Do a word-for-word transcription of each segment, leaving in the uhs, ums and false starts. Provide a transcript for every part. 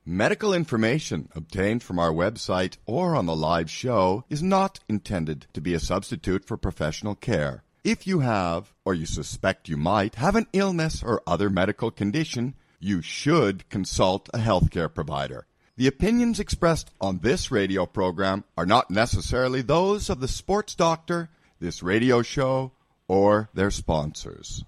Medical information obtained from our website or on the live show is not intended to be a substitute for professional care. If you have, or you suspect you might, have an illness or other medical condition, you should consult a healthcare provider. The opinions expressed on this radio program are not necessarily those of the sports doctor, this radio show, or their sponsors.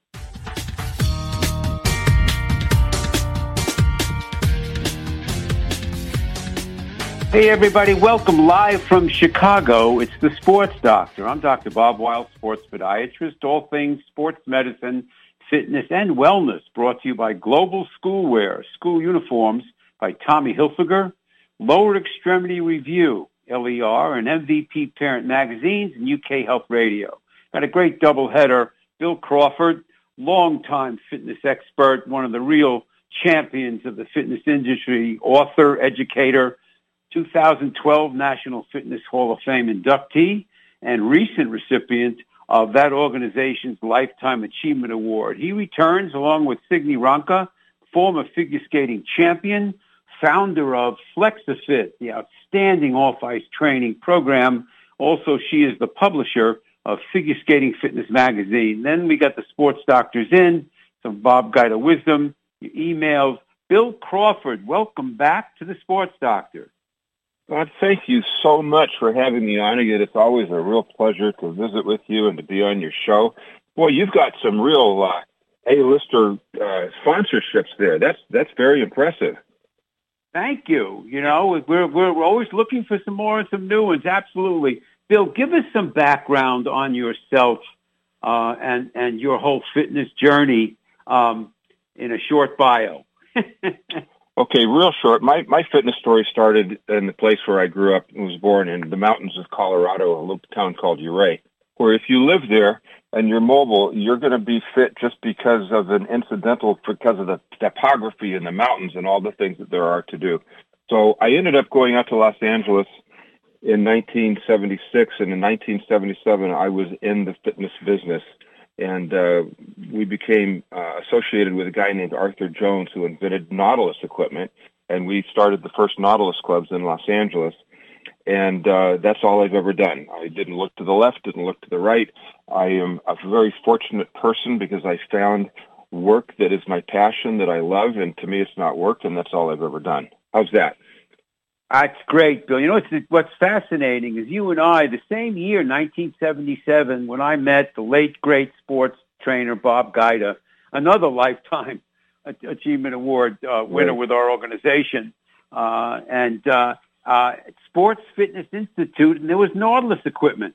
Hey everybody, welcome live from Chicago. It's the Sports Doctor. I'm Doctor Bob Weil, sports podiatrist, all things sports medicine, fitness, and wellness, brought to you by Global Schoolwear, school uniforms by Tommy Hilfiger, Lower Extremity Review, L E R, and M V P Parent Magazines, and U K Health Radio. Got a great doubleheader. Bill Crawford, longtime fitness expert, one of the real champions of the fitness industry, author, educator, two thousand twelve National Fitness Hall of Fame inductee, and recent recipient of that organization's Lifetime Achievement Award. He returns along with Signe Ranka, former figure skating champion, founder of FlexiFit, the outstanding off-ice training program. Also, she is the publisher of Figure Skating Fitness Magazine. Then we got the sports doctors in, some Bob Guida wisdom, your emails. Bill Crawford, welcome back to the Sports Doctor. God, thank you so much for having me on again. It's always a real pleasure to visit with you and to be on your show. Boy, you've got some real uh, A-lister uh, sponsorships there. That's that's very impressive. Thank you. You know, we're we're always looking for some more and some new ones. Absolutely. Bill, give us some background on yourself uh, and and your whole fitness journey um, in a short bio. Okay, real short. My my fitness story started in the place where I grew up and was born, in the mountains of Colorado, a little town called Ouray, where if you live there and you're mobile, you're going to be fit just because of an incidental, because of the topography in the mountains and all the things that there are to do. So I ended up going out to Los Angeles in nineteen seventy-six, and in nineteen seventy-seven I was in the fitness business. And uh, we became uh, associated with a guy named Arthur Jones, who invented Nautilus equipment, and we started the first Nautilus clubs in Los Angeles. And uh, that's all I've ever done. I didn't look to the left, didn't look to the right. I am a very fortunate person because I found work that is my passion, that I love, and to me it's not work, and that's all I've ever done. How's that? That's great, Bill. You know, what's, what's fascinating is you and I, the same year, nineteen seventy-seven, when I met the late, great sports trainer Bob Guida, another Lifetime Achievement Award uh, winner right. with our organization, uh, and uh, uh, Sports Fitness Institute, and there was Nautilus equipment.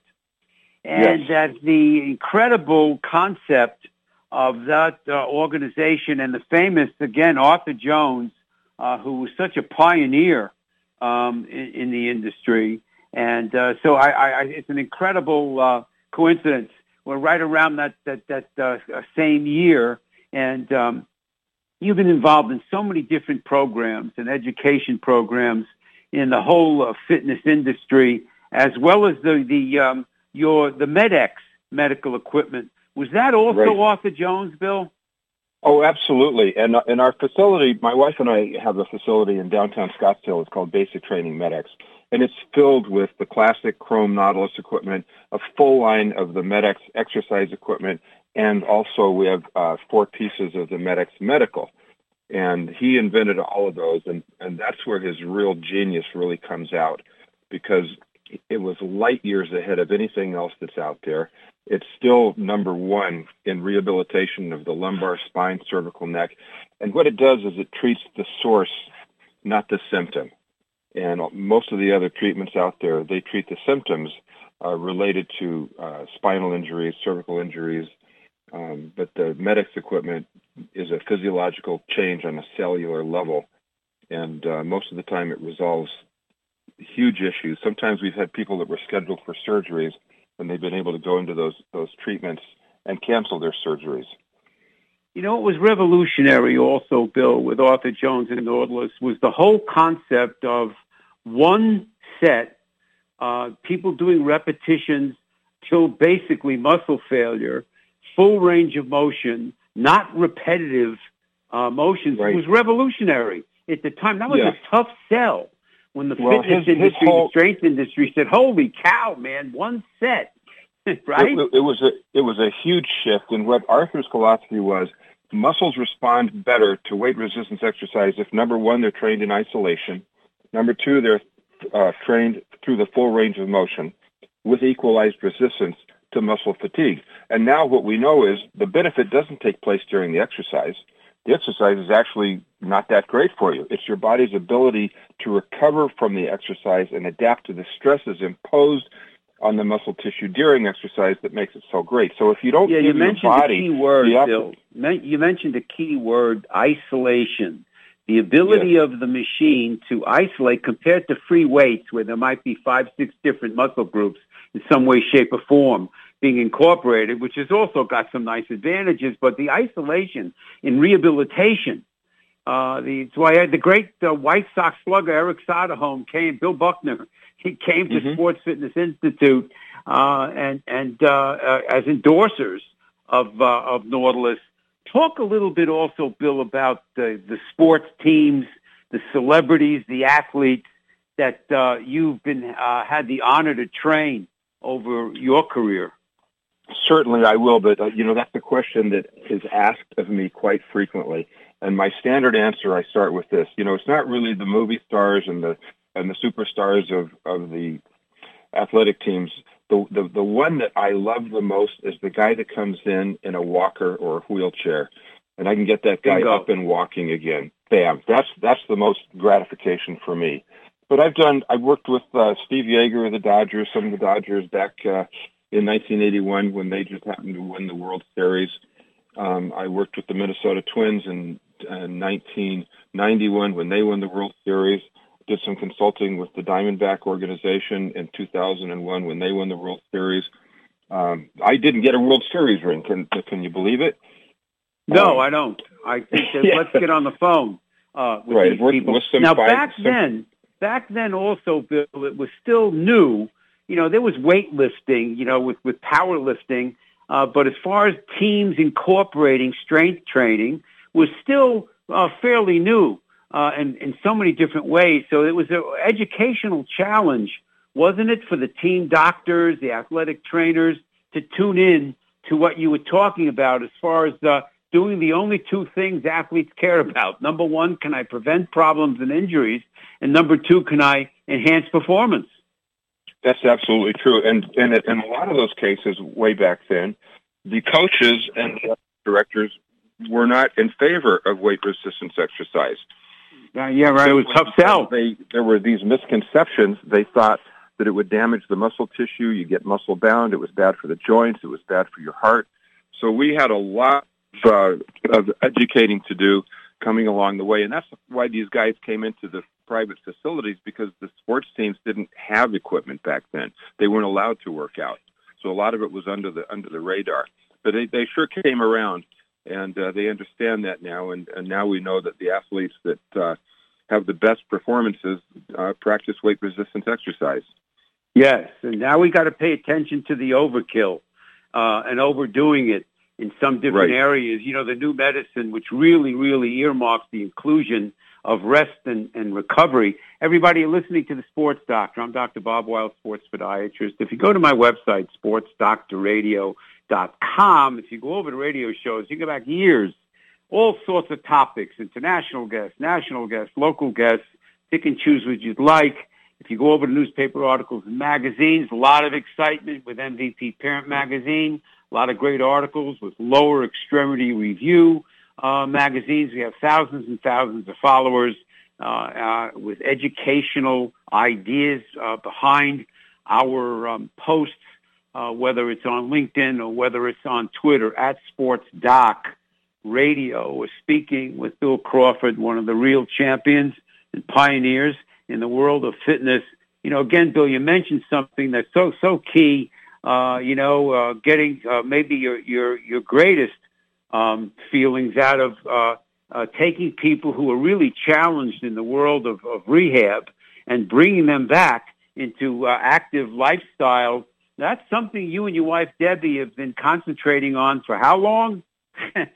And yes. that the incredible concept of that uh, organization and the famous, again, Arthur Jones, uh, who was such a pioneer Um, in, in the industry. And uh, so I, I, it's an incredible uh, coincidence. We're right around that, that, that uh, same year. And um, you've been involved in so many different programs and education programs in the whole uh, fitness industry, as well as the, the um, your the MedX medical equipment. Was that also right. Arthur Jones, Bill? Oh, absolutely. And uh, in our facility, my wife and I have a facility in downtown Scottsdale. It's called Basic Training MedX. And it's filled with the classic Chrome Nautilus equipment, a full line of the MedX exercise equipment, and also we have uh, four pieces of the MedX Medical. And he invented all of those, and, and that's where his real genius really comes out, because it was light years ahead of anything else that's out there. It's still number one in rehabilitation of the lumbar, spine, cervical, neck. And what it does is it treats the source, not the symptom. And most of the other treatments out there, they treat the symptoms uh, related to uh, spinal injuries, cervical injuries. Um, but the MedX equipment is a physiological change on a cellular level. And uh, most of the time it resolves huge issues. Sometimes we've had people that were scheduled for surgeries, and they've been able to go into those those treatments and cancel their surgeries. You know, it was revolutionary also, Bill, with Arthur Jones and Nautilus, was the whole concept of one set, uh, people doing repetitions till basically muscle failure, full range of motion, not repetitive uh, motions. Right. It was revolutionary. at the time. That was Yeah. a tough sell when the Well, fitness his- his industry, whole- the strength industry said, holy cow, man, one set, right? It, it was a it was a huge shift, and what Arthur's philosophy was: muscles respond better to weight resistance exercise if, number one, they're trained in isolation, number two, they're uh, trained through the full range of motion with equalized resistance to muscle fatigue. And now what we know is the benefit doesn't take place during the exercise. The exercise is actually not that great for you. It's your body's ability to recover from the exercise and adapt to the stresses imposed on the muscle tissue during exercise that makes it so great. So if you don't Yeah, give you your mentioned body the key word, the Bill. Men- You mentioned the key word, isolation. The ability Yes. of the machine to isolate compared to free weights where there might be five, six different muscle groups in some way, shape, or form being incorporated, which has also got some nice advantages, but the isolation in rehabilitation, uh, the, it's why I had the great uh, White Sox slugger Eric Soderholm came, Bill Buckner, he came to Mhm. Sports Fitness Institute uh, and, and uh, uh, as endorsers of, uh, of Nautilus. Talk a little bit also, Bill, about the, the sports teams, the celebrities, the athletes that uh, you've been uh, had the honor to train over your career. Certainly I will, but uh, you know, that's a question that is asked of me quite frequently. And my standard answer, I start with this. You know, it's not really the movie stars and the and the superstars of, of the athletic teams. The, the the one that I love the most is the guy that comes in in a walker or a wheelchair, and I can get that guy Bingo. up and walking again. Bam! That's that's the most gratification for me. But I've done. I've worked with uh, Steve Yeager of the Dodgers, some of the Dodgers back uh, in nineteen eighty-one when they just happened to win the World Series. Um, I worked with the Minnesota Twins in uh, nineteen ninety-one when they won the World Series. Did some consulting with the Diamondback organization in two thousand one when they won the World Series. Um, I didn't get a World Series ring. Can can you believe it? No, Um, I don't. I think that Yeah. let's get on the phone uh, with Right, these with- people. with some now, five- back some- then, back then also, Bill, it was still new. You know, there was weightlifting, you know, with, with powerlifting. Uh, but as far as teams incorporating strength training was still uh, fairly new uh, in, in so many different ways. So it was an educational challenge, wasn't it, for the team doctors, the athletic trainers to tune in to what you were talking about as far as uh, doing the only two things athletes care about. Number one, can I prevent problems and injuries? And number two, can I enhance performance? That's absolutely true. And, and in a lot of those cases, way back then, the coaches and the directors were not in favor of weight resistance exercise. Uh, yeah, right. It was tough sell. They, there were these misconceptions. They thought that it would damage the muscle tissue. You get muscle bound. It was bad for the joints. It was bad for your heart. So we had a lot uh, of educating to do coming along the way. And that's why these guys came into the private facilities, because the sports teams didn't have equipment back then. They weren't allowed to work out. So a lot of it was under the under the radar. But they, they sure came around, and uh, they understand that now. And, and now we know that the athletes that uh, have the best performances uh, practice weight resistance exercise. Yes, and now we got to pay attention to the overkill uh, and overdoing it in some different Right. areas. You know, the new medicine, which really, really earmarks the inclusion of rest and, and recovery. Everybody listening to the Sports Doctor, I'm Doctor Bob Weil, sports podiatrist. If you go to my website, sports doctor radio dot com, if you go over to radio shows, you go back years, all sorts of topics, international guests, national guests, local guests, pick and choose what you'd like. If you go over to newspaper articles and magazines, a lot of excitement with M V P Parent Magazine, a lot of great articles with Lower Extremity Review uh, magazines. We have thousands and thousands of followers uh, uh, with educational ideas uh, behind our um, posts, uh, whether it's on LinkedIn or whether it's on Twitter, at Sports Doc Radio. We're speaking with Bill Crawford, one of the real champions and pioneers in the world of fitness. You know, again, Bill, you mentioned something that's so, so key, uh, you know, uh, getting uh, maybe your, your, your greatest um, feelings out of uh, uh, taking people who are really challenged in the world of, of rehab and bringing them back into uh, active lifestyle. That's something you and your wife, Debbie, have been concentrating on for how long?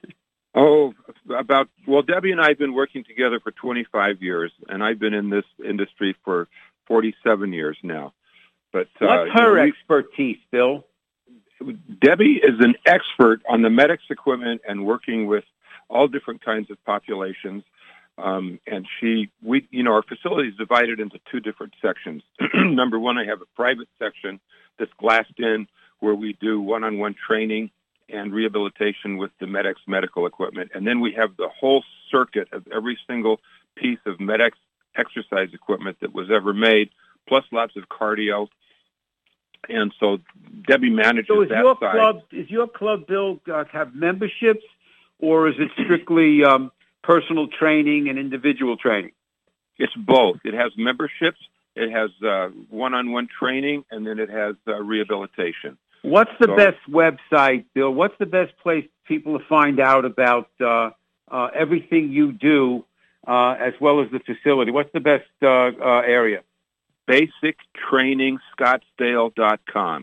Oh, about, well, Debbie and I have been working together for twenty-five years, and I've been in this industry for forty-seven years now. But uh, What's her you know, we, expertise, Bill? Debbie is an expert on the medics equipment and working with all different kinds of populations. Um, and she, we, you know, our facility is divided into two different sections. Number one, I have a private section that's glassed in where we do one-on-one training and rehabilitation with the medics medical equipment. And then we have the whole circuit of every single piece of medics exercise equipment that was ever made, plus lots of cardio. And so Debbie manages so is that your side. Club, is your club, Bill, uh, have memberships, or is it strictly um, personal training and individual training? It's both. It has memberships, it has uh, one-on-one training, and then it has uh, rehabilitation. What's the so, best website, Bill? What's the best place people to find out about uh, uh, everything you do, uh, as well as the facility? What's the best uh, uh, area? basic training scottsdale dot com.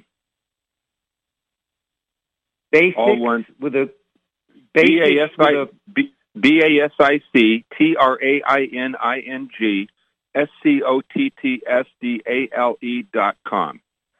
Basic All one. with a B A S I with a, B A S I C T R A I N I N G S C O T T S D A L E dot com.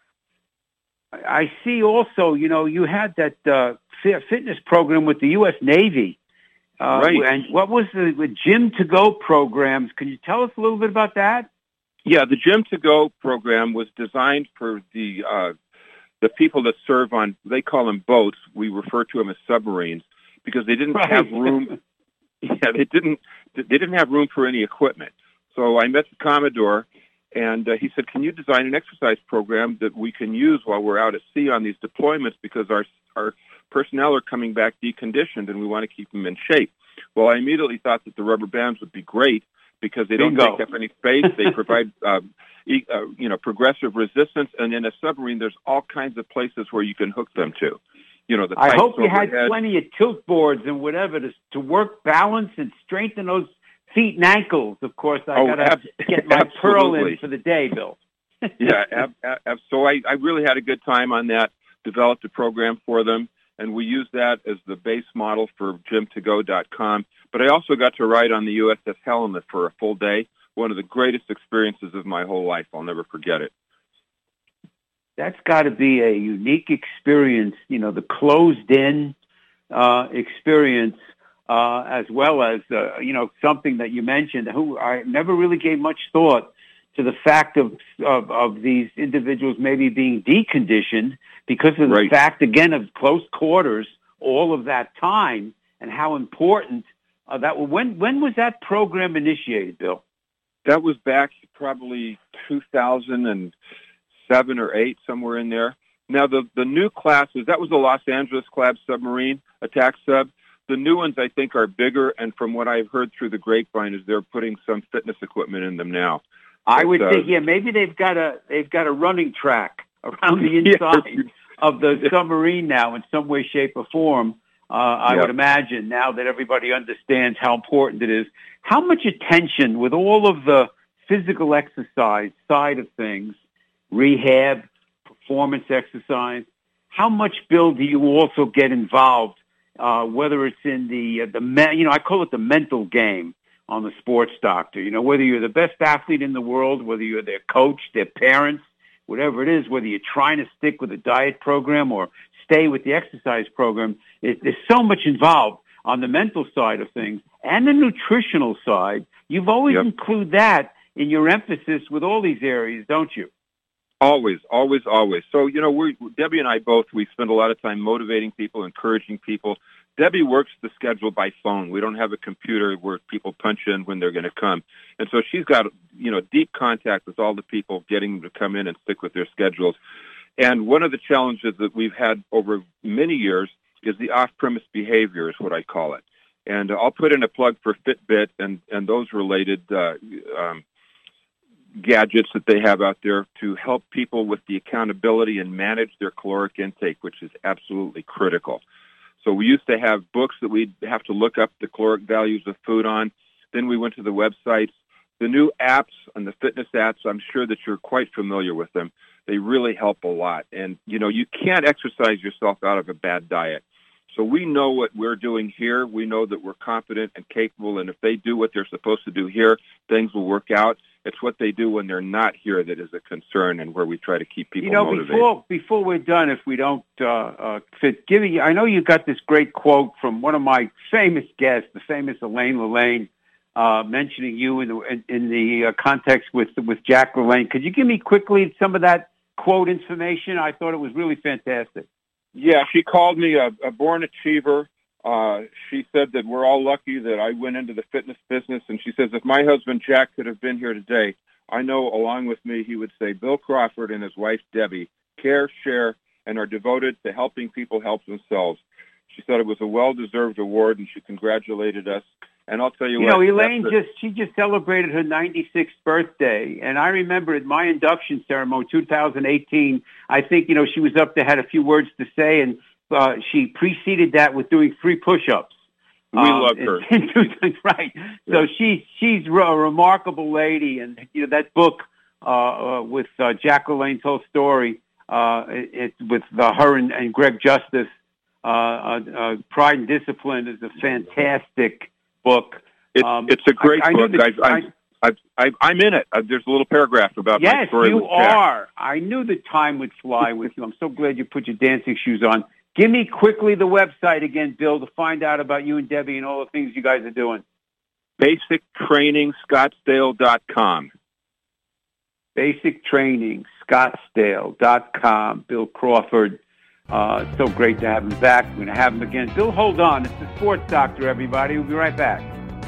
I see also, you know, you had that uh, fitness program with the U S Navy. Uh, right. And what was the, the Gym to Go programs? Can you tell us a little bit about that? Yeah, the Gym to Go program was designed for the uh, the people that serve on, they call them boats. We refer to them as submarines because they didn't right. have room. Yeah, they didn't. They didn't have room for any equipment. So I met the Commodore, and uh, he said, "Can you design an exercise program that we can use while we're out at sea on these deployments? Because our our personnel are coming back deconditioned, and we want to keep them in shape." Well, I immediately thought that the rubber bands would be great because they don't Bingo. take up any space. They provide, um, e- uh, you know, progressive resistance, and in a submarine, there's all kinds of places where you can hook them to. You know, the I pipes hope you had overhead. plenty of tilt boards and whatever to to work balance and strengthen those feet and ankles. Of course, I Oh, got to ab- get my pearl absolutely. in for the day, Bill. yeah, ab- ab- so I, I really had a good time on that, developed a program for them, and we used that as the base model for gym to go dot com. But I also got to ride on the U S S Helena for a full day, one of the greatest experiences of my whole life. I'll never forget it. That's got to be a unique experience, you know, the closed-in uh, experience, uh, as well as, uh, you know, something that you mentioned, who I never really gave much thought to the fact of, of, of these individuals maybe being deconditioned because of the Right. fact, again, of close quarters, all of that time, and how important uh, that was. When, when was that program initiated, Bill? That was back probably two thousand seven or eight, somewhere in there. Now, the, the new classes, that was the Los Angeles class submarine, attack sub. The new ones, I think, are bigger, and from what I've heard through the grapevine, is they're putting some fitness equipment in them now. I But, would uh, think, yeah, maybe they've got a they've got a running track around the inside Yeah. of the submarine now in some way, shape, or form. Uh, I Yeah. would imagine now that everybody understands how important it is. How much attention, with all of the physical exercise side of things, rehab, performance exercise, how much, Bill, do you also get involved? Uh, whether it's in the uh, the me- you know I call it the mental game on the Sports Doctor. You know, whether you're the best athlete in the world, whether you're their coach, their parents, whatever it is, whether you're trying to stick with a diet program or stay with the exercise program, it, there's so much involved on the mental side of things and the nutritional side. You've always Yep. include that in your emphasis with all these areas, don't you? Always, always, always. So, you know, we Debbie and I both, we spend a lot of time motivating people, encouraging people. Debbie works the schedule by phone. We don't have a computer where people punch in when they're going to come. And so she's got, you know, deep contact with all the people, getting them to come in and stick with their schedules. And one of the challenges that we've had over many years is the off-premise behavior, is what I call it. And I'll put in a plug for Fitbit and, and those related uh, um, gadgets that they have out there to help people with the accountability and manage their caloric intake, which is absolutely critical. So we used to have books that we'd have to look up the caloric values of food on. Then we went to the websites. The new apps and the fitness apps, I'm sure that you're quite familiar with them. They really help a lot. And, you know, you can't exercise yourself out of a bad diet. So we know what we're doing here. We know that we're competent and capable, and if they do what they're supposed to do here, things will work out. It's what they do when they're not here that is a concern, and where we try to keep people you know, motivated. Before, before we're done, if we don't uh, uh, fit, give me, I know you got this great quote from one of my famous guests, the famous Elaine Lillane, uh, mentioning you in the, in, in the uh, context with with Jack LaLanne. Could you give me quickly some of that quote information? I thought it was really fantastic. Yeah, she called me a, a born achiever. Uh, she said that we're all lucky that I went into the fitness business, and she says if my husband Jack could have been here today, I know along with me he would say Bill Crawford and his wife Debbie care, share, and are devoted to helping people help themselves. She said it was a well-deserved award, and she congratulated us. And I'll tell you, you what. You know, Elaine just, she just celebrated her ninety-sixth birthday. And I remember at my induction ceremony, two thousand eighteen, I think, you know, she was up there, had a few words to say, and uh, she preceded that with doing three push-ups. We um, love her. And, and, right. Yeah. So she, she's a remarkable lady. And, you know, that book uh, uh, with uh, Jack LaLanne's whole story, uh, it, it, with uh, her and, and Greg Justice, uh, uh, uh, Pride and Discipline is a fantastic book. It, um, it's a great I, I book. That, I, I, I, I'm in it. Uh, there's a little paragraph about yes, my story you with Jack. are. I knew the time would fly with you. I'm so glad you put your dancing shoes on. Give me quickly the website again, Bill, to find out about you and Debbie and all the things you guys are doing. basic training scottsdale dot com. basic training scottsdale dot com. Bill Crawford. Uh, it's so great to have him back. We're going to have him again. Bill, hold on. It's the Sports Doctor, everybody. We'll be right back.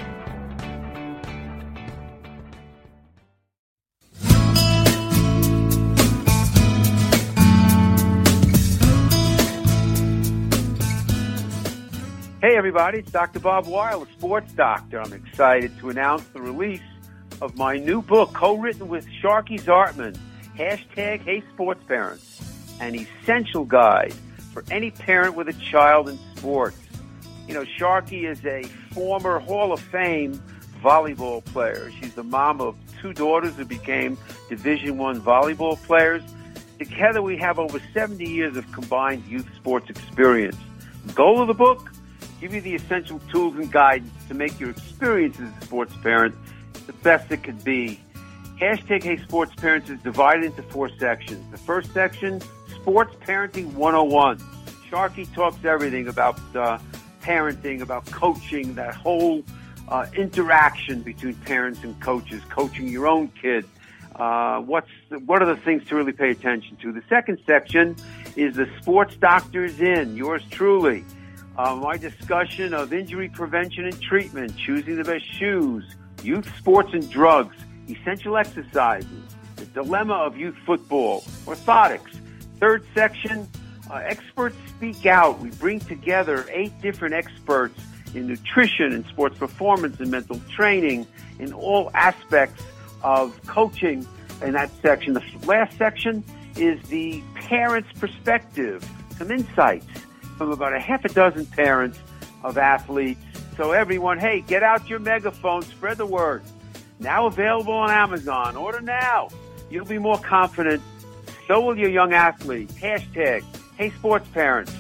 Hey, everybody. It's Doctor Bob Weil, the Sports Doctor. I'm excited to announce the release of my new book, co-written with Sharky Zartman, hashtag Hey Sports Parents, an essential guide for any parent with a child in sports. You know, Sharky is a former Hall of Fame volleyball player. She's the mom of two daughters who became Division I volleyball players. Together, we have over seventy years of combined youth sports experience. The goal of the book? Give you the essential tools and guidance to make your experience as a sports parent the best it could be. Hashtag Hey Sports Parents is divided into four sections. The first section, Sports Parenting one oh one. Sharky talks everything about uh, parenting, about coaching, that whole uh, interaction between parents and coaches, coaching your own kid. Uh, what's what are the things to really pay attention to? The second section is the Sports Doctor's In, yours truly. Uh, my discussion of injury prevention and treatment, choosing the best shoes, youth sports and drugs, essential exercises, the dilemma of youth football, orthotics. Third section, uh, experts speak out. We bring together eight different experts in nutrition and sports performance and mental training in all aspects of coaching in that section. The last section is the parent's perspective, some insights from about a half a dozen parents of athletes. So everyone, hey, get out your megaphone, spread the word. Now available on Amazon. Order now. You'll be more confident. So will your young athlete. Hashtag Hey Sports Parents.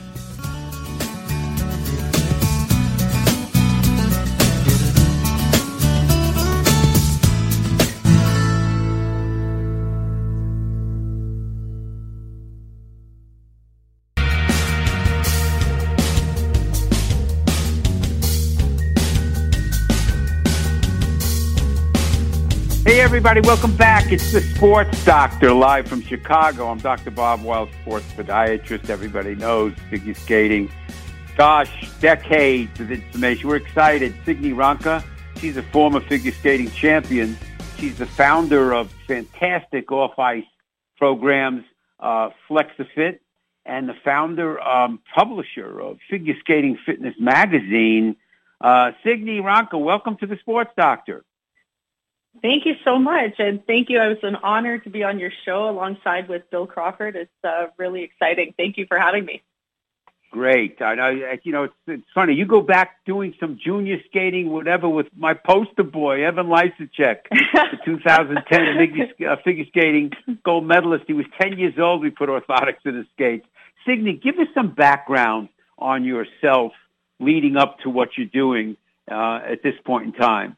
Hey, everybody, welcome back. It's the Sports Doctor, live from Chicago. I'm Doctor Bob Weil, sports podiatrist. Everybody knows figure skating. Gosh, decades of information. We're excited. Signe Ranka, she's a former figure skating champion. She's the founder of fantastic off-ice programs, uh, FlexiFit, and the founder, um, publisher of Figure Skating Fitness Magazine. Uh, Signe Ranka, welcome to the Sports Doctor. Thank you so much, and thank you. It was an honor to be on your show alongside with Bill Crawford. It's uh, really exciting. Thank you for having me. Great. I know. You know, it's, it's funny. You go back doing some junior skating, whatever, with my poster boy, Evan Lysacek, the two thousand ten figure, uh, figure skating gold medalist. He was ten years old. We put orthotics in his skates. Signe, give us some background on yourself leading up to what you're doing uh, at this point in time?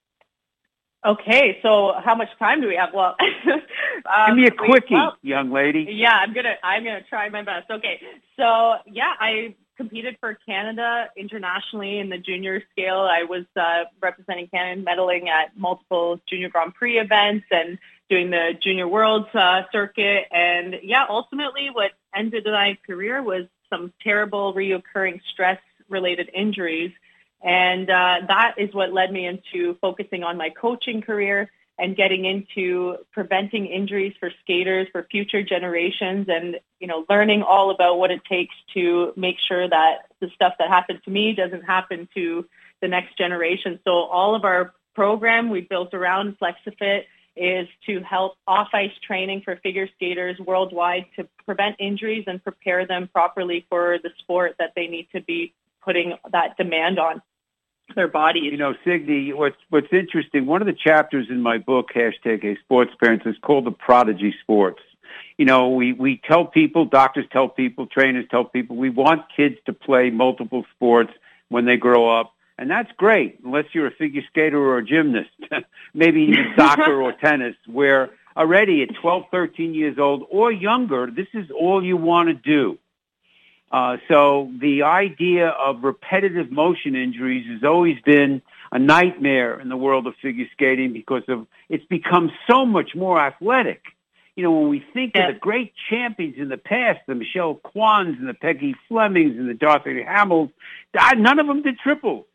Okay, so how much time do we have? Well, um, give me a quickie, well, young lady. Yeah, I'm gonna I'm gonna try my best. Okay, so yeah, I competed for Canada internationally in the junior scale. I was uh, representing Canada, medaling at multiple Junior Grand Prix events and doing the Junior Worlds uh, circuit. And yeah, ultimately, what ended my career was some terrible reoccurring stress-related injuries. And uh, that is what led me into focusing on my coaching career and getting into preventing injuries for skaters for future generations and, you know, learning all about what it takes to make sure that the stuff that happened to me doesn't happen to the next generation. So all of our program we built around FlexiFit is to help off-ice training for figure skaters worldwide to prevent injuries and prepare them properly for the sport that they need to be putting that demand on their bodies. You know, Signe, what's what's interesting, one of the chapters in my book, hashtag A Sports Parents, is called The Prodigy Sports. You know, we, we tell people, doctors tell people, trainers tell people, we want kids to play multiple sports when they grow up. And that's great, unless you're a figure skater or a gymnast, maybe even soccer or tennis, where already at twelve, thirteen years old or younger, this is all you want to do. Uh, so the idea of repetitive motion injuries has always been a nightmare in the world of figure skating because of it's become so much more athletic. You know, when we think yeah. of the great champions in the past, the Michelle Kwans and the Peggy Flemings and the Dorothy Hamels, none of them did triples.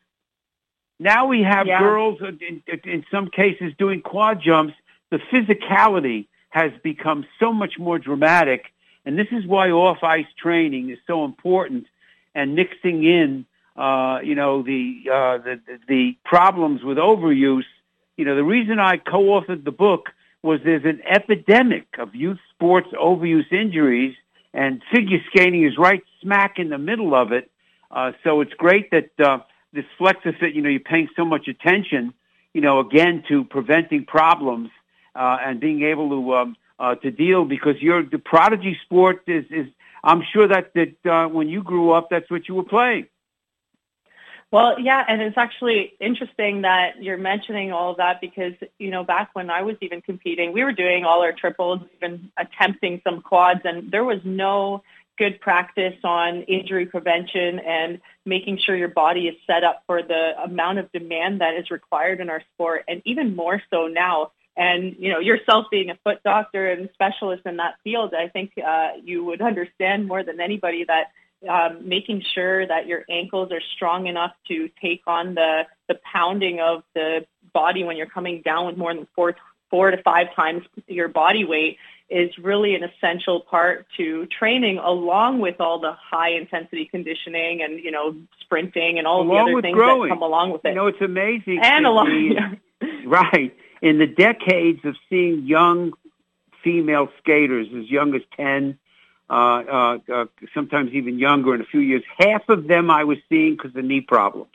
Now we have yeah. girls, in, in some cases, doing quad jumps. The physicality has become so much more dramatic. And this is why off-ice training is so important, and mixing in, uh, you know, the, uh, the the problems with overuse. You know, the reason I co-authored the book was there's an epidemic of youth sports overuse injuries, and figure skating is right smack in the middle of it. Uh, so it's great that uh, this FlexiFit, you know, you're paying so much attention, you know, again, to preventing problems uh, and being able to um, Uh, to deal, because you're the prodigy sport is, is I'm sure that, that uh, when you grew up, that's what you were playing. Well, yeah, and it's actually interesting that you're mentioning all of that because, you know, back when I was even competing, we were doing all our triples, even attempting some quads, and there was no good practice on injury prevention and making sure your body is set up for the amount of demand that is required in our sport, and even more so now. And, you know, yourself being a foot doctor and specialist in that field, I think uh, you would understand more than anybody that um, making sure that your ankles are strong enough to take on the, the pounding of the body when you're coming down with more than four, four to five times your body weight is really an essential part to training, along with all the high-intensity conditioning and, you know, sprinting and all along the other things growing. that come along with it. You know, it's amazing. And along, yeah. Right. In the decades of seeing young female skaters as young as ten, uh, uh, uh, sometimes even younger in a few years, half of them I was seeing because of knee problems.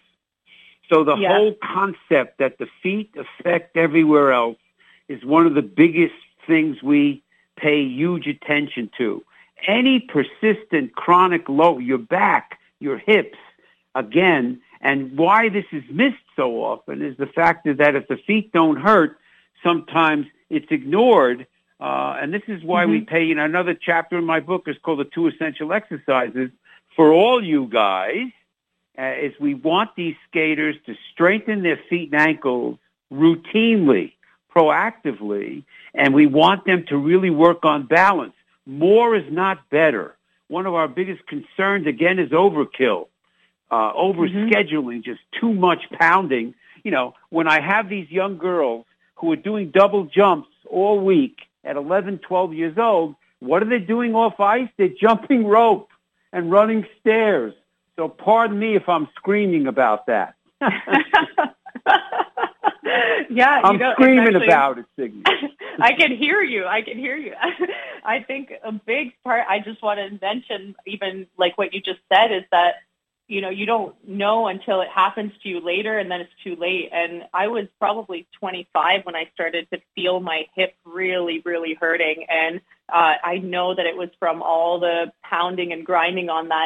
So the yeah. whole concept that the feet affect everywhere else is one of the biggest things we pay huge attention to. Any persistent chronic low, your back, your hips, again, and why this is missed so often is the fact that if the feet don't hurt, sometimes it's ignored. Uh, and this is why mm-hmm. we pay, you know, another chapter in my book is called The Two Essential Exercises for all you guys, uh, is we want these skaters to strengthen their feet and ankles routinely, proactively, and we want them to really work on balance. More is not better. One of our biggest concerns, again, is overkill. Uh, over-scheduling, mm-hmm. just too much pounding. You know, when I have these young girls who are doing double jumps all week at eleven, twelve years old, what are they doing off ice? They're jumping rope and running stairs. So pardon me if I'm screaming about that. Yeah, I'm you know, screaming actually, about it, Signe. I can hear you. I can hear you. I think a big part, I just want to mention, even like what you just said, is that you know, you don't know until it happens to you later, and then it's too late. And I was probably twenty-five when I started to feel my hip really, really hurting. And uh, I know that it was from all the pounding and grinding on that hip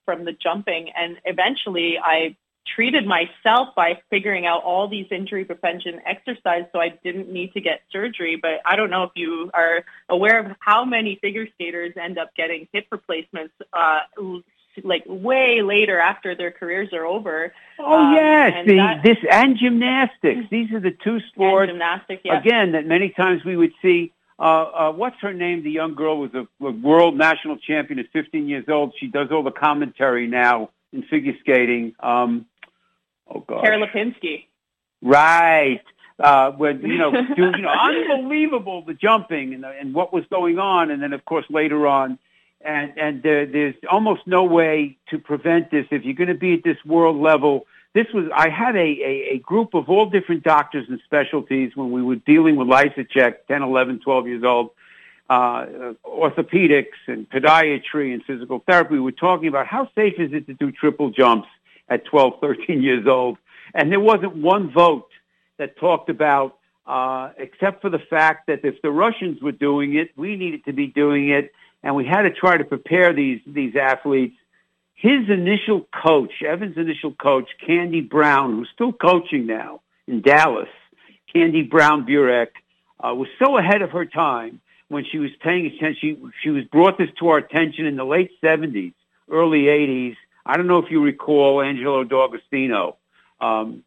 from the jumping. And eventually I treated myself by figuring out all these injury prevention exercises so I didn't need to get surgery. But I don't know if you are aware of how many figure skaters end up getting hip replacements uh, like way later after their careers are over. Oh, um, yes, and the, that, this and gymnastics. These are the two sports, and gymnastics, yeah. again, that many times we would see. Uh, uh, what's her name? The young girl was a, a world national champion at fifteen years old. She does all the commentary now in figure skating. Um, oh, God. Tara Lipinski. Right. Uh, when, you know, do, you know, unbelievable, the jumping and, and what was going on. And then, of course, later on, and, and there, there's almost no way to prevent this. If you're going to be at this world level, this was, I had a, a, a group of all different doctors and specialties when we were dealing with Lysacek, ten, eleven, twelve years old, uh, orthopedics and podiatry and physical therapy. We were talking about how safe is it to do triple jumps at twelve, thirteen years old. And there wasn't one vote that talked about, uh, except for the fact that if the Russians were doing it, we needed to be doing it. And we had to try to prepare these, these athletes. His initial coach, Evan's initial coach, Candy Brown, who's still coaching now in Dallas, Candy Brown Burek, uh, was so ahead of her time when she was paying attention. She, she was brought this to our attention in the late seventies, early eighties. I don't know if you recall Angelo D'Agostino, um,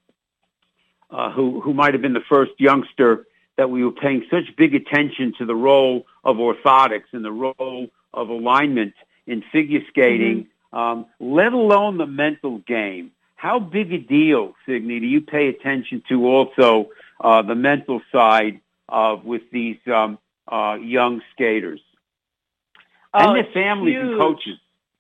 uh, who, who might have been the first youngster that we were paying such big attention to the role of orthotics and the role of alignment in figure skating. Mm-hmm. Um, let alone the mental game. How big a deal, Signe, do you pay attention to also uh, the mental side of with these um, uh, young skaters oh, and their families huge. and coaches?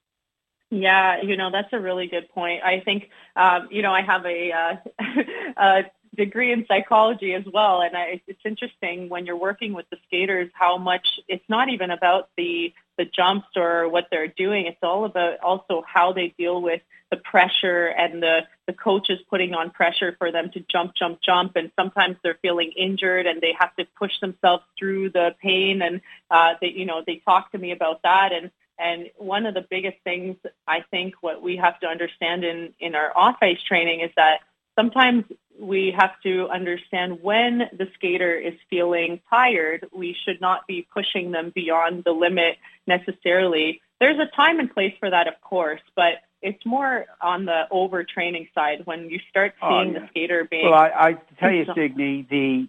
Yeah, you know, that's a really good point. I think, um, you know, I have a, uh, a degree in psychology as well, and I, it's interesting when you're working with the skaters how much it's not even about the the jumps or what they're doing. It's all about also how they deal with the pressure and the, the coaches putting on pressure for them to jump, jump, jump. And sometimes they're feeling injured and they have to push themselves through the pain. And, uh, they, you know, they talk to me about that. And, and one of the biggest things I think what we have to understand in, in our off-ice training is that sometimes we have to understand when the skater is feeling tired, we should not be pushing them beyond the limit necessarily. There's a time and place for that, of course, but it's more on the overtraining side when you start seeing oh, yeah. the skater being... Well, I, I tell you, Signe, the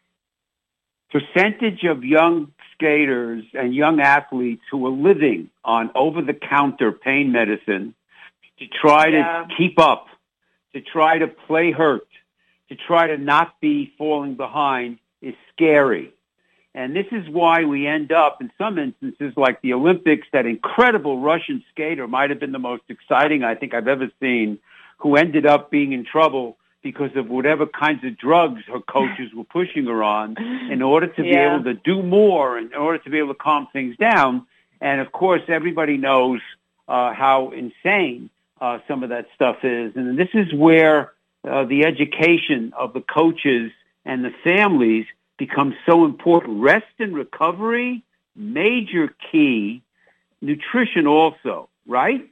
percentage of young skaters and young athletes who are living on over-the-counter pain medicine to try yeah. to keep up, to try to play hurt, to try to not be falling behind is scary. And this is why we end up, in some instances, like the Olympics, that incredible Russian skater might have been the most exciting I think I've ever seen, who ended up being in trouble because of whatever kinds of drugs her coaches were pushing her on in order to yeah. be able to do more, in order to be able to calm things down. And, of course, everybody knows uh, how insane uh, some of that stuff is. And this is where uh, the education of the coaches and the families becomes so important. Rest and recovery, major key. Nutrition also, right?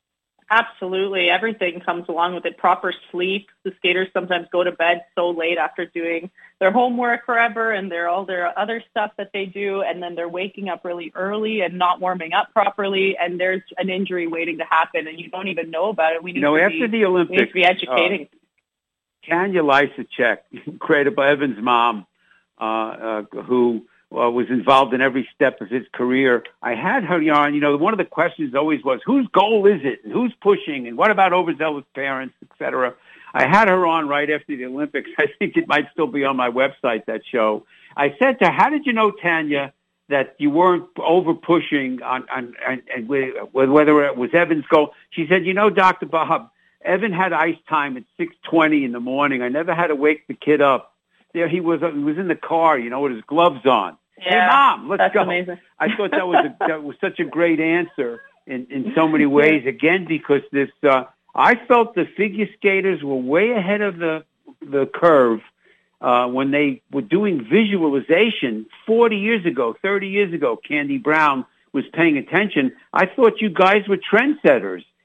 Absolutely. Everything comes along with it. Proper sleep. The skaters sometimes go to bed so late after doing their homework forever and their all their other stuff that they do, and then they're waking up really early and not warming up properly, and there's an injury waiting to happen, and you don't even know about it. We need you know, to after be, the Olympics, we need to be educating. Uh, Tanya Lysacek, created by Evan's mom, uh, uh, who uh, was involved in every step of his career. I had her on, you know, one of the questions always was, whose goal is it? And who's pushing? And what about overzealous parents, et cetera? I had her on right after the Olympics. I think it might still be on my website, that show. I said to her, how did you know, Tanya, that you weren't over pushing on, on, on, on whether it was Evan's goal? She said, you know, Doctor Bob, Evan had ice time at six twenty in the morning. I never had to wake the kid up. There he was, he was in the car, you know, with his gloves on. Yeah, hey, Mom, let's that's go. Amazing. I thought that was a, that was such a great answer in, in so many ways. Again, because this, uh, I felt the figure skaters were way ahead of the the curve uh, when they were doing visualization forty years ago, thirty years ago. Candy Brown was paying attention. I thought you guys were trendsetters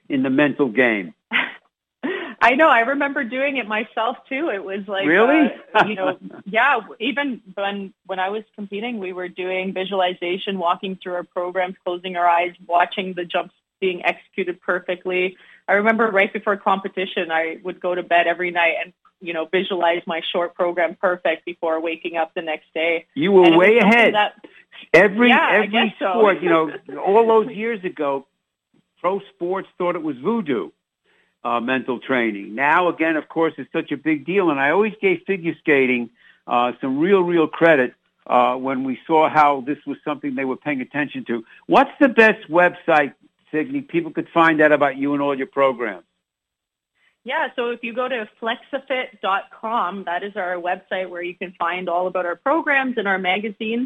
in the mental game. I know. I remember doing it myself too. It was like, really, uh, you know, yeah. Even when when I was competing, we were doing visualization, walking through our programs, closing our eyes, watching the jumps being executed perfectly. I remember right before competition, I would go to bed every night and, you know, visualize my short program perfect before waking up the next day. You were way ahead. That, every yeah, every so. sport, you know, all those years ago, pro sports thought it was voodoo. Uh, mental training. Now, again, of course, it's such a big deal, and I always gave figure skating uh, some real, real credit uh, when we saw how this was something they were paying attention to. What's the best website, Signe, people could find out about you and all your programs? Yeah, so if you go to flexafit dot com, that is our website where you can find all about our programs and our magazine.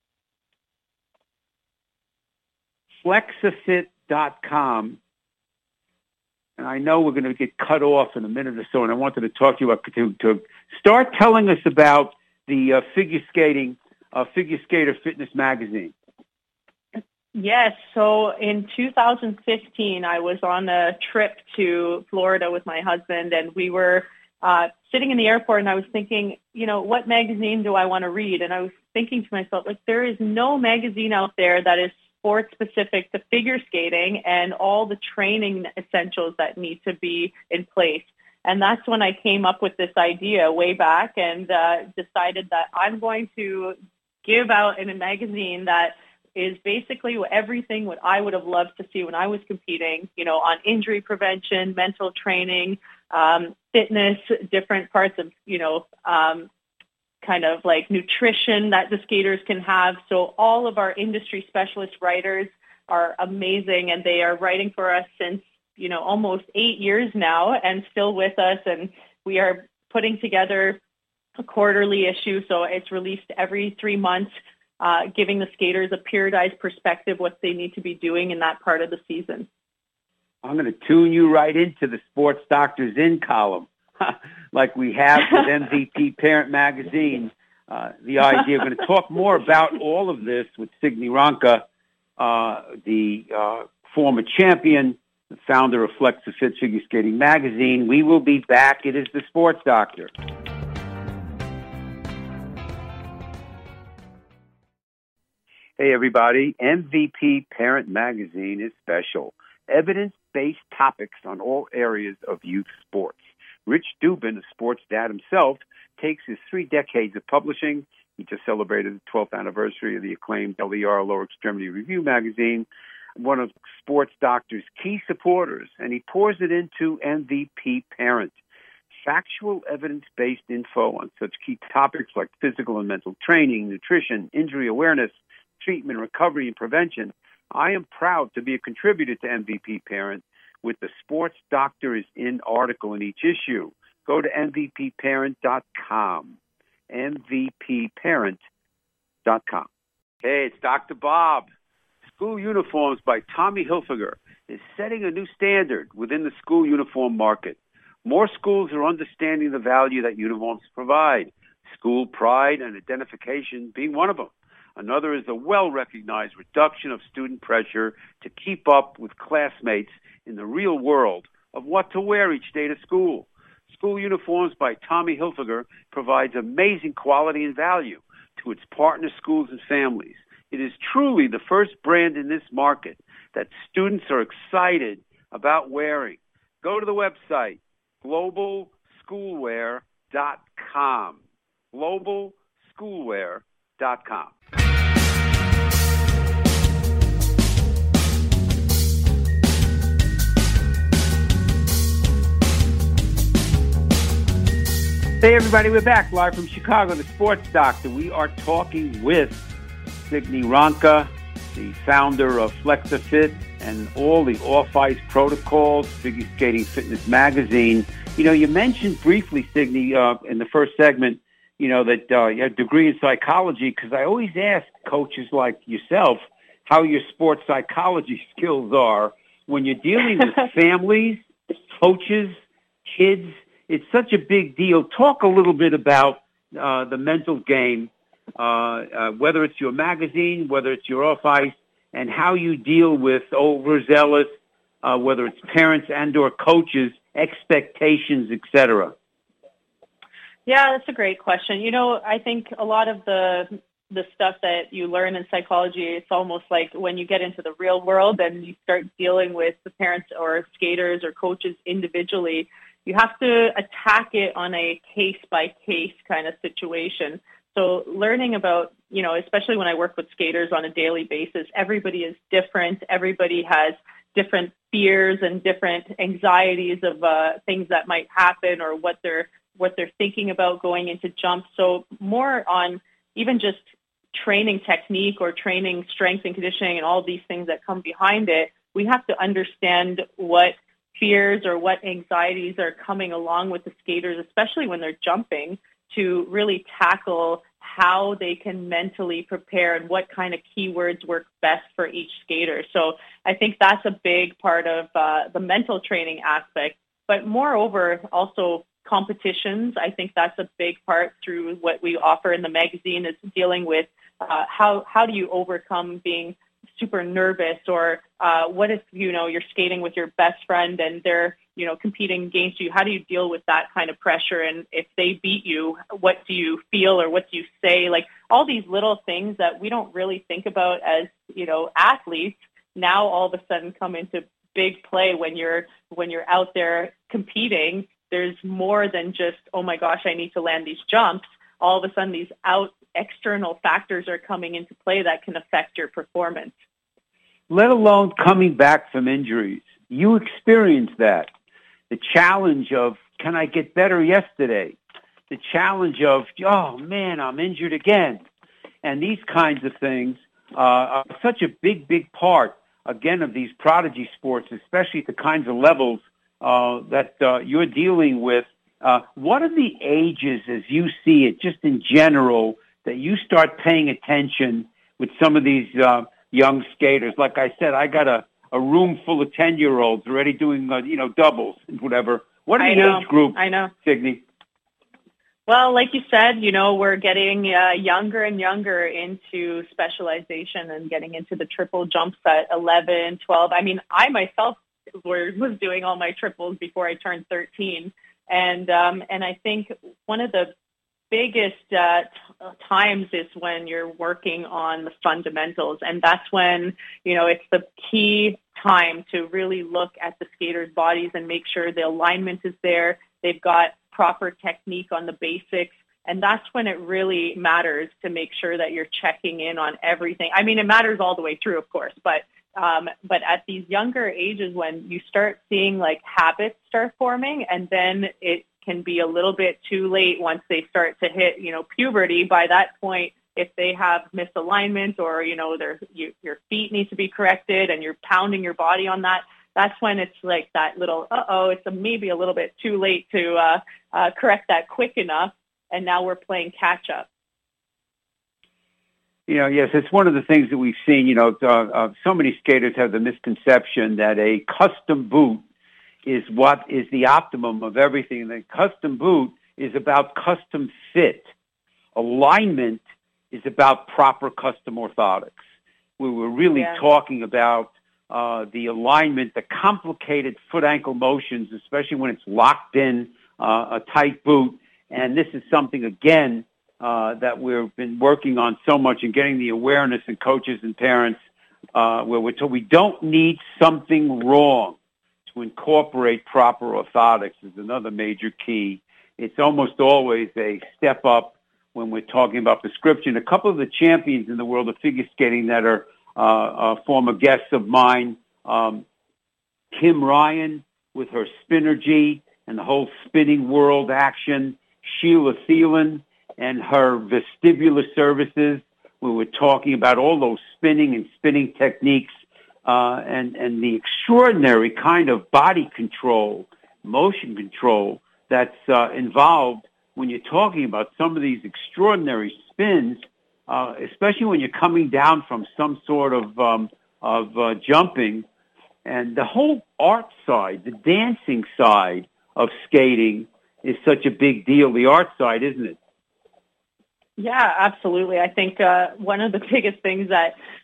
flexafit dot com. And I know we're going to get cut off in a minute or so, and I wanted to talk to you about to, to start telling us about the uh, figure skating, uh, Figure Skater Fitness Magazine. Yes, so in two thousand fifteen, I was on a trip to Florida with my husband, and we were uh, sitting in the airport, and I was thinking, you know, what magazine do I want to read? And I was thinking to myself, like, there is no magazine out there that is sports specific to figure skating and all the training essentials that need to be in place. And that's when I came up with this idea way back and uh, decided that I'm going to give out in a magazine that is basically everything what I would have loved to see when I was competing, you know, on injury prevention, mental training, um, fitness, different parts of, you know, um, kind of like nutrition that the skaters can have. So all of our industry specialist writers are amazing, and they are writing for us since, you know, almost eight years now and still with us. And we are putting together a quarterly issue. So it's released every three months, uh, giving the skaters a periodized perspective, what they need to be doing in that part of the season. I'm going to tune you right into the Sports Doctors In column. Like we have with M V P Parent Magazine. Uh, the idea, we're going to talk more about all of this with Signe Ranka, uh, the uh, former champion, the founder of FlexaFit Figure Skating Magazine. We will be back. It is the Sports Doctor. Hey, everybody. M V P Parent Magazine is special. Evidence-based topics on all areas of youth sports. Rich Dubin, a sports dad himself, takes his three decades of publishing. He just celebrated the twelfth anniversary of the acclaimed L E R, Lower Extremity Review magazine, one of Sports Doctor's key supporters, and he pours it into M V P Parent. Factual, evidence-based info on such key topics like physical and mental training, nutrition, injury awareness, treatment, recovery, and prevention. I am proud to be a contributor to M V P Parent with the Sports Doctor is In article in each issue. Go to M V P parent dot com. M V P parent dot com. Hey, it's Doctor Bob. School Uniforms by Tommy Hilfiger is setting a new standard within the school uniform market. More schools are understanding the value that uniforms provide, school pride and identification being one of them. Another is the well-recognized reduction of student pressure to keep up with classmates in the real world of what to wear each day to school. School Uniforms by Tommy Hilfiger provides amazing quality and value to its partner schools and families. It is truly the first brand in this market that students are excited about wearing. Go to the website, global schoolwear dot com. global schoolwear dot com. Hey, everybody, we're back live from Chicago, the Sports Doctor. We are talking with Signe Ranka, the founder of FlexaFit and all the off-ice protocols, Figure Skating Fitness Magazine. You know, you mentioned briefly, Signe, uh, in the first segment, you know, that uh, you have a degree in psychology, because I always ask coaches like yourself how your sports psychology skills are when you're dealing with families, coaches, kids. It's such a big deal. Talk a little bit about uh, the mental game, uh, uh, whether it's your magazine, whether it's your off-ice, and how you deal with overzealous uh, whether it's parents and or coaches, expectations, et cetera? Yeah, that's a great question. You know, I think a lot of the the stuff that you learn in psychology, it's almost like when you get into the real world and you start dealing with the parents or skaters or coaches individually, you have to attack it on a case-by-case kind of situation. So learning about, you know, especially when I work with skaters on a daily basis, everybody is different. Everybody has different fears and different anxieties of uh, things that might happen or what they're what they're thinking about going into jumps. So more on even just training technique or training strength and conditioning and all these things that come behind it, we have to understand what fears or what anxieties are coming along with the skaters, especially when they're jumping, to really tackle how they can mentally prepare and what kind of keywords work best for each skater. So I think that's a big part of uh, the mental training aspect. But moreover, also competitions, I think that's a big part through what we offer in the magazine is dealing with uh, how how do you overcome being super nervous, or uh, what if, you know, you're skating with your best friend and they're, you know, competing against you? How do you deal with that kind of pressure? And if they beat you, what do you feel or what do you say? Like all these little things that we don't really think about as, you know, athletes now all of a sudden come into big play when you're when you're out there competing. There's more than just, oh my gosh, I need to land these jumps. All of a sudden, these out external factors are coming into play that can affect your performance. Let alone coming back from injuries. You experienced that. The challenge of, can I get better yesterday? The challenge of, oh man, I'm injured again. And these kinds of things uh, are such a big, big part, again, of these prodigy sports, especially at the kinds of levels uh, that uh, you're dealing with. Uh, what are the ages, as you see it, just in general, that you start paying attention with some of these uh, young skaters? Like I said, I got a, a room full of ten-year-olds already doing, uh, you know, doubles and whatever. What are the age groups, I know. Signe? Well, like you said, you know, we're getting uh, younger and younger into specialization and getting into the triple jumps at eleven, twelve. I mean, I myself were, was doing all my triples before I turned thirteen. And um, and I think one of the biggest uh, t- times is when you're working on the fundamentals. And that's when, you know, it's the key time to really look at the skaters' bodies and make sure the alignment is there. They've got proper technique on the basics. And that's when it really matters to make sure that you're checking in on everything. I mean, it matters all the way through, of course, but Um, but at these younger ages, when you start seeing like habits start forming, and then it can be a little bit too late once they start to hit, you know, puberty. By that point, if they have misalignment or, you know, their you, your feet need to be corrected and you're pounding your body on that, that's when it's like that little, uh-oh, it's a, maybe a little bit too late to uh, uh, correct that quick enough, and now we're playing catch-up. You know, yes, it's one of the things that we've seen. You know, uh, uh, so many skaters have the misconception that a custom boot is what is the optimum of everything. And the custom boot is about custom fit. Alignment is about proper custom orthotics. We were really yeah. talking about uh, the alignment, the complicated foot-ankle motions, especially when it's locked in uh, a tight boot. And this is something, again, Uh, that we've been working on so much and getting the awareness in coaches and parents uh, where we're told we don't need something wrong to incorporate proper orthotics is another major key. It's almost always a step up when we're talking about prescription. A couple of the champions in the world of figure skating that are uh, uh, former guests of mine, um, Kim Ryan with her Spinergy and the whole spinning world action, Sheila Thielen and her vestibular services. We were talking about all those spinning and spinning techniques uh, and, and the extraordinary kind of body control, motion control that's uh, involved when you're talking about some of these extraordinary spins, uh, especially when you're coming down from some sort of, um, of uh, jumping. And the whole art side, the dancing side of skating is such a big deal, the art side, isn't it? Yeah, absolutely. I think uh, one of the biggest things that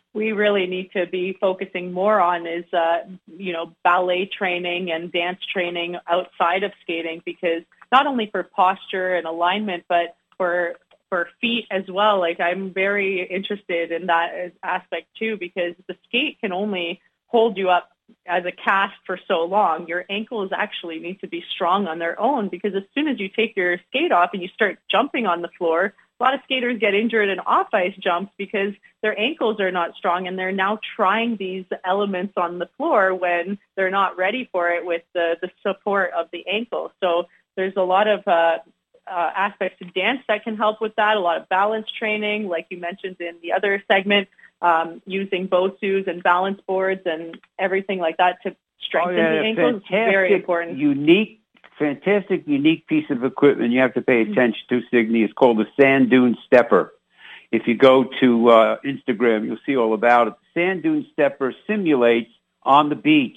we really need to be focusing more on is, uh, you know, ballet training and dance training outside of skating, because not only for posture and alignment, but for for feet as well. Like, I'm very interested in that aspect too, because the skate can only hold you up as a cast for so long. Your ankles actually need to be strong on their own, because as soon as you take your skate off and you start jumping on the floor, a lot of skaters get injured in off-ice jumps because their ankles are not strong, and they're now trying these elements on the floor when they're not ready for it with the, the support of the ankle. So there's a lot of uh, uh, aspects of dance that can help with that, a lot of balance training, like you mentioned in the other segment, um, using BOSUs and balance boards and everything like that to strengthen oh, yeah, the ankles. It's very important. Unique Fantastic, unique piece of equipment you have to pay attention to, Signe. It's called the Sand Dune Stepper. If you go to uh, Instagram, you'll see all about it. The Sand Dune Stepper simulates on the beach,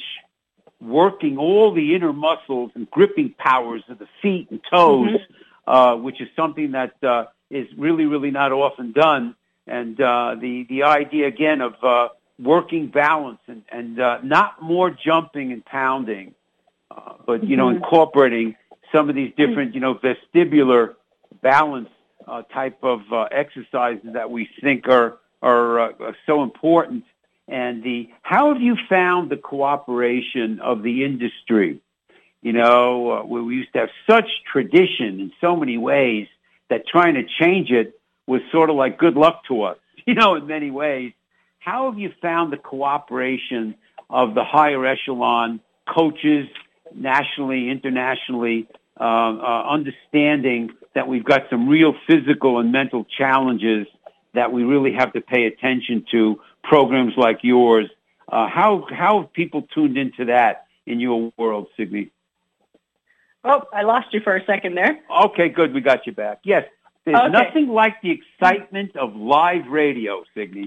working all the inner muscles and gripping powers of the feet and toes, mm-hmm. uh, which is something that uh, is really, really not often done. And uh, the, the idea, again, of uh, working balance and, and uh, not more jumping and pounding, Uh, but, you know, mm-hmm. incorporating some of these different, you know, vestibular balance uh, type of uh, exercises that we think are are, uh, are so important. And the how have you found the cooperation of the industry? You know, uh, where we used to have such tradition in so many ways that trying to change it was sort of like good luck to us, you know, in many ways. How have you found the cooperation of the higher echelon coaches, nationally, internationally, uh, uh, understanding that we've got some real physical and mental challenges that we really have to pay attention to, programs like yours? Uh, how how have people tuned into that in your world, Signe? Oh, I lost you for a second there. Okay, good. We got you back. Yes, there's okay. nothing like the excitement of live radio, Signe.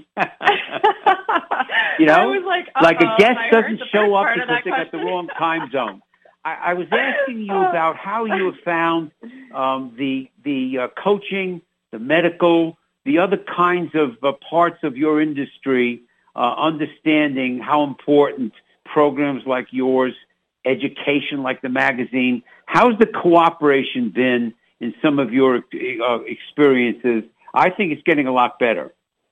You know, I was like, like a guest I doesn't show up because they got question. the wrong time zone. I, I was asking you about how you have found um, the the uh, coaching, the medical, the other kinds of uh, parts of your industry, uh, understanding how important programs like yours, education like the magazine, how's the cooperation been in some of your uh, experiences? I think it's getting a lot better.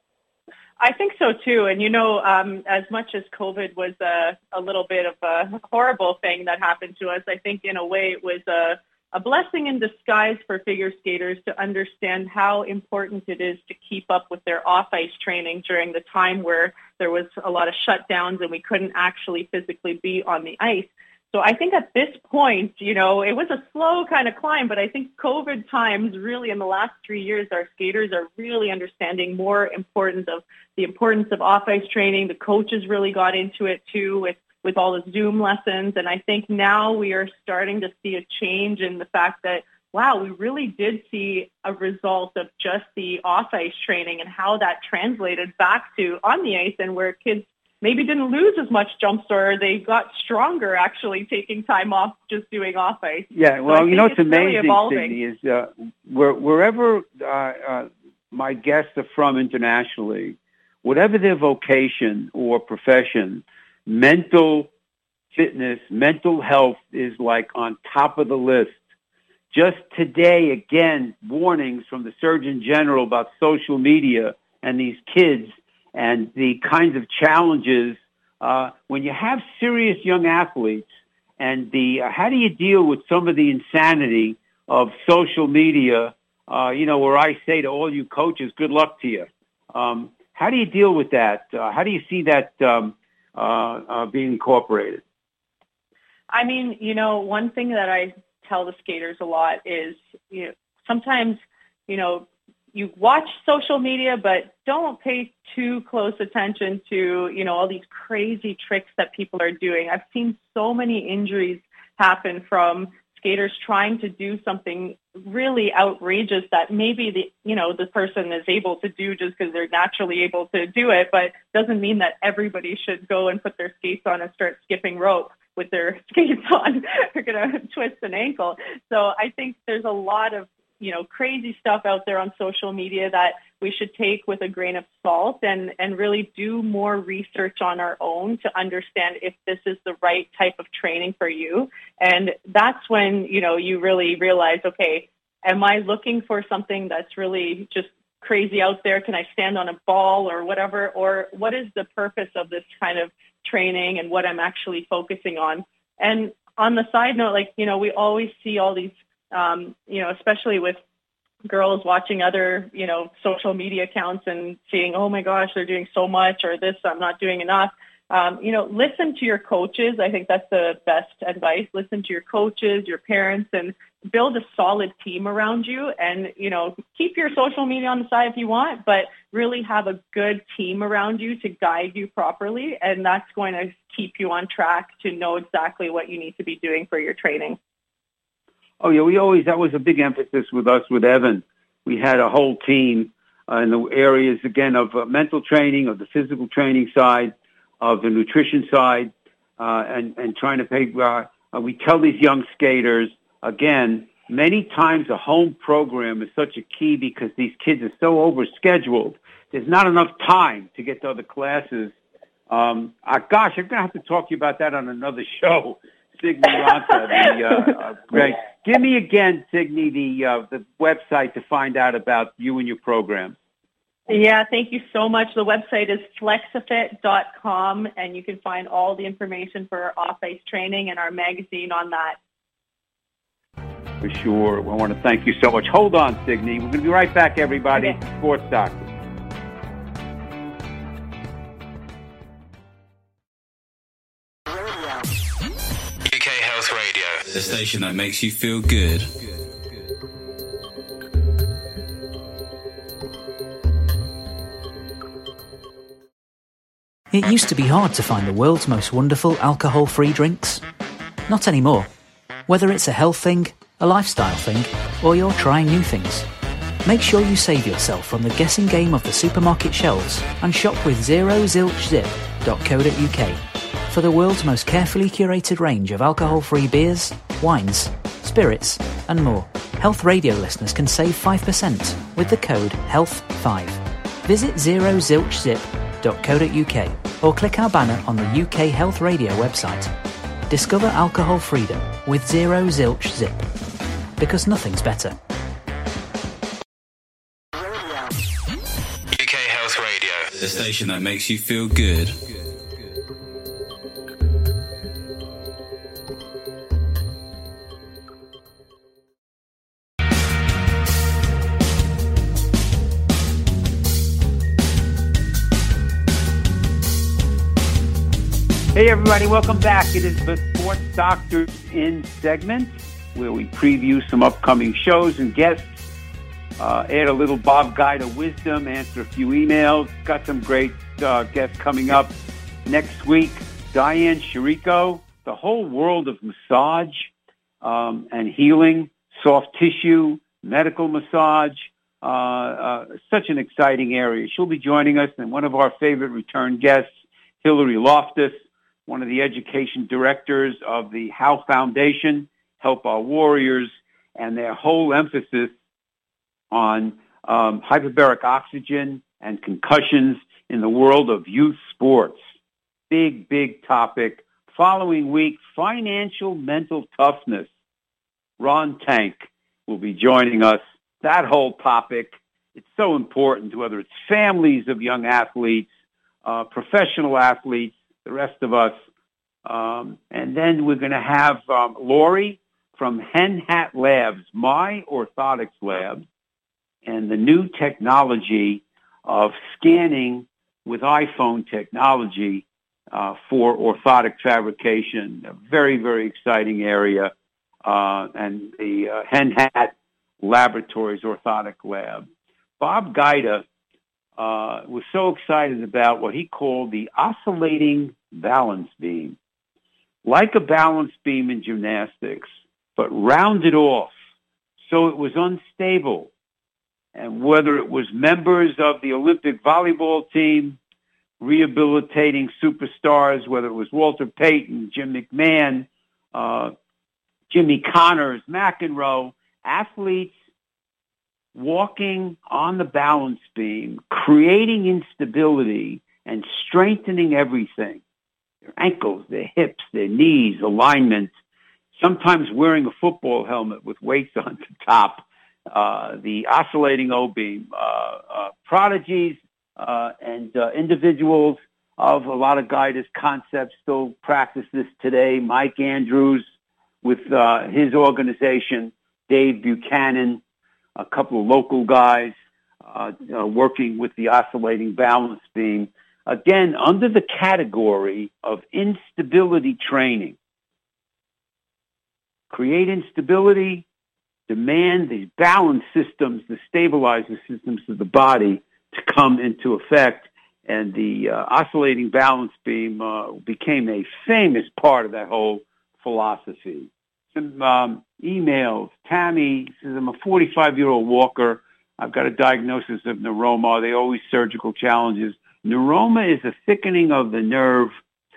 I think so too. And, you know, um, as much as COVID was a, a little bit of a horrible thing that happened to us, I think in a way it was a, a blessing in disguise for figure skaters to understand how important it is to keep up with their off-ice training during the time where there was a lot of shutdowns and we couldn't actually physically be on the ice. So I think at this point, you know, it was a slow kind of climb, but I think COVID times really in the last three years, our skaters are really understanding more importance of the importance of off-ice training. The coaches really got into it too with, with all the Zoom lessons. And I think now we are starting to see a change in the fact that, wow, we really did see a result of just the off-ice training and how that translated back to on the ice, and where kids maybe didn't lose as much jumps, or they got stronger actually taking time off just doing off ice. Yeah, well, so you know, it's, it's amazing, really Signe, is uh, where, wherever uh, uh, my guests are from internationally, whatever their vocation or profession, mental fitness, mental health is like on top of the list. Just today, again, warnings from the Surgeon General about social media and these kids and the kinds of challenges uh, when you have serious young athletes, and the uh, how do you deal with some of the insanity of social media? Uh, you know, where I say to all you coaches, "Good luck to you." Um, how do you deal with that? Uh, how do you see that um, uh, uh, being incorporated? I mean, you know, one thing that I tell the skaters a lot is, you know, sometimes, you know, you watch social media, but don't pay too close attention to, you know, all these crazy tricks that people are doing. I've seen so many injuries happen from skaters trying to do something really outrageous that maybe the, you know, the person is able to do just because they're naturally able to do it, but doesn't mean that everybody should go and put their skates on and start skipping rope with their skates on. They're going to twist an ankle. So I think there's a lot of you know, crazy stuff out there on social media that we should take with a grain of salt and, and really do more research on our own to understand if this is the right type of training for you. And that's when, you know, you really realize, okay, am I looking for something that's really just crazy out there? Can I stand on a ball or whatever? Or what is the purpose of this kind of training and what I'm actually focusing on? And on the side note, like, you know, we always see all these, um, you know, especially with girls watching other, you know, social media accounts and seeing, oh my gosh, they're doing so much, or this, I'm not doing enough. Um, you know, listen to your coaches. I think that's the best advice. Listen to your coaches, your parents, and build a solid team around you. And, you know, keep your social media on the side if you want, but really have a good team around you to guide you properly. And that's going to keep you on track to know exactly what you need to be doing for your training. Oh, yeah, we always, that was a big emphasis with us, with Evan. We had a whole team uh, in the areas, again, of uh, mental training, of the physical training side, of the nutrition side, uh, and, and trying to pay, uh, uh, we tell these young skaters, again, many times a home program is such a key because these kids are so overscheduled. There's not enough time to get to other classes. Um, uh, gosh, I'm going to have to talk to you about that on another show. Signe Ranta, the, uh, uh, great. Give me again, Signe, the, uh, the website to find out about you and your program. Yeah, thank you so much. The website is flexifit dot com, and you can find all the information for our off-ice training and our magazine on that. For sure. I want to thank you so much. Hold on, Signe. We're going to be right back, everybody. Okay. Sports Doctor. U K Health Radio, the station that makes you feel good. It used to be hard to find the world's most wonderful alcohol-free drinks. Not anymore. Whether it's a health thing, a lifestyle thing, or you're trying new things, make sure you save yourself from the guessing game of the supermarket shelves and shop with zero zilch zip dot co dot uk for the world's most carefully curated range of alcohol-free beers, wines, spirits, and more. Health Radio listeners can save five percent with the code health five. Visit zero zilch zip dot co dot uk or click our banner on the U K Health Radio website. Discover alcohol freedom with Zero Zilch Zip, because nothing's better. U K Health Radio, the station that makes you feel good. Hey, everybody. Welcome back. It is the Sports Doctors In segment, where we preview some upcoming shows and guests, uh, add a little Bob Guida wisdom, answer a few emails. Got some great uh, guests coming up next week. Diane Chirico, the whole world of massage um, and healing, soft tissue, medical massage, uh, uh, such an exciting area. She'll be joining us, and one of our favorite return guests, Hillary Loftus, one of the education directors of the Howe Foundation, Help Our Warriors, and their whole emphasis on um, hyperbaric oxygen and concussions in the world of youth sports. Big, big topic. Following week, financial mental toughness. Ron Tank will be joining us. That whole topic, it's so important, whether it's families of young athletes, uh, professional athletes, the rest of us. Um, and then we're going to have um, Lori from Hen Hat Labs, my orthotics lab, and the new technology of scanning with iPhone technology uh, for orthotic fabrication. A very, very exciting area. Uh, and the uh, Hen Hat Laboratories Orthotic Lab. Bob Guida uh, was so excited about what he called the oscillating balance beam. Like a balance beam in gymnastics, but rounded off so it was unstable. And whether it was members of the Olympic volleyball team, rehabilitating superstars, whether it was Walter Payton, Jim McMahon, uh, Jimmy Connors, McEnroe, athletes walking on the balance beam, creating instability and strengthening everything, their ankles, their hips, their knees, alignment, sometimes wearing a football helmet with weights on the top, uh, the oscillating O-beam, uh, uh, prodigies uh, and uh, individuals of a lot of guided concepts still practice this today. Mike Andrews with uh, his organization, Dave Buchanan, a couple of local guys uh, uh, working with the oscillating balance beam. Again, under the category of instability training. Create instability, demand these balance systems, the stabilizer systems of the body to come into effect. And the uh, oscillating balance beam uh, became a famous part of that whole philosophy. Some um, emails. Tammy says, I'm a forty-five-year-old walker. I've got a diagnosis of neuroma. Are they always surgical challenges? Neuroma is a thickening of the nerve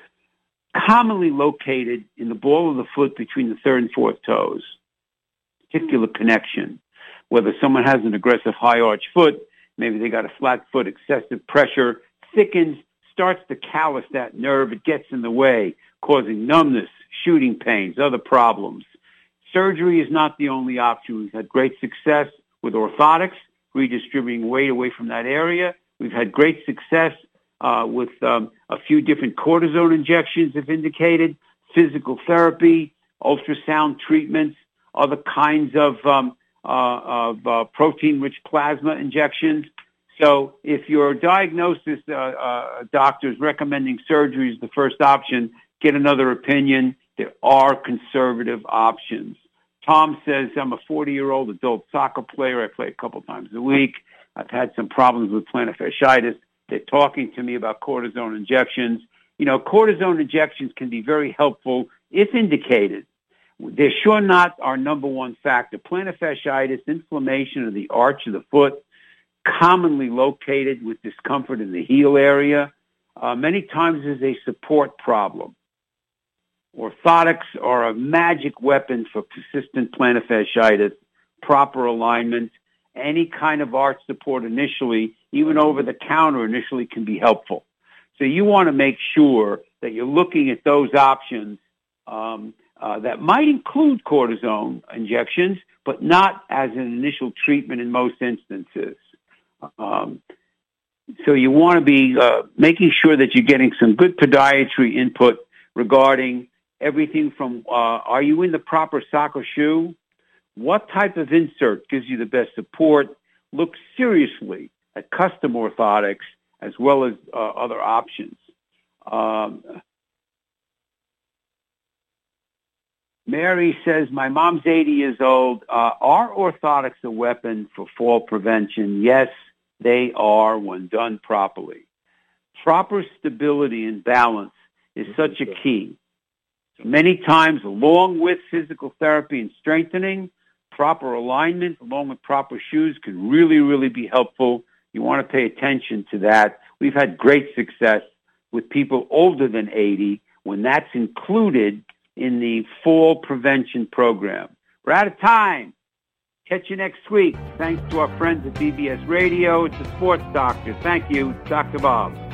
commonly located in the ball of the foot between the third and fourth toes. Particular connection. Whether someone has an aggressive high arch foot, maybe they got a flat foot, excessive pressure, thickens, starts to callous that nerve. It gets in the way, causing numbness, shooting pains, other problems. Surgery is not the only option. We've had great success with orthotics, redistributing weight away from that area. We've had great success uh, with um, a few different cortisone injections, if indicated, physical therapy, ultrasound treatments, other kinds of, um, uh, of uh, protein-rich plasma injections. So if your diagnosis, uh, uh, doctor is recommending surgery is the first option, get another opinion. There are conservative options. Tom says, I'm a forty-year-old adult soccer player. I play a couple times a week. I've had some problems with plantar fasciitis. They're talking to me about cortisone injections. You know, cortisone injections can be very helpful if indicated. They're sure not our number one factor. Plantar fasciitis, inflammation of the arch of the foot, commonly located with discomfort in the heel area, uh, many times is a support problem. Orthotics are a magic weapon for persistent plantar fasciitis, proper alignment. Any kind of arch support initially, even over the counter initially, can be helpful. So you want to make sure that you're looking at those options um, uh, that might include cortisone injections, but not as an initial treatment in most instances. Um, so you want to be uh, making sure that you're getting some good podiatry input regarding everything from, uh, are you in the proper soccer shoe? What type of insert gives you the best support? Look seriously at custom orthotics as well as uh, other options. Um, Mary says, my mom's eighty years old. Uh, are orthotics a weapon for fall prevention? Yes, they are when done properly. Proper stability and balance is such a key. Many times, along with physical therapy and strengthening, proper alignment along with proper shoes can really, really be helpful. You want to pay attention to that. We've had great success with people older than eighty when that's included in the fall prevention program. We're out of time. Catch you next week. Thanks to our friends at B B S Radio. It's the Sports Doctor. Thank you, Doctor Bob.